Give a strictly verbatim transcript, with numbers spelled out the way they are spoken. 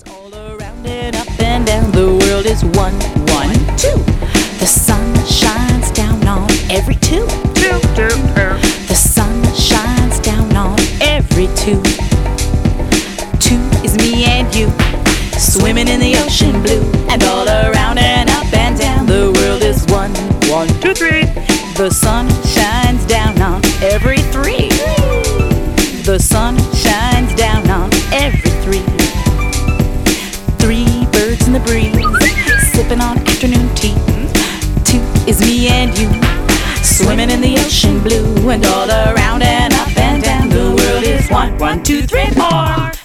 All around and up and down the world is one, one, two. The sun shines down on every two. Two, two, two. The sun shines down on every two. Two is me and you, swimming in the ocean blue. And all around and up and down the world is one, One, two, three. the sun shines down on every three. The sun shines down on every three. Three birds in the breeze, sipping on afternoon tea. Two is me and you, swimming in the ocean blue. And all around and up and down the world is one, one, two, three, four.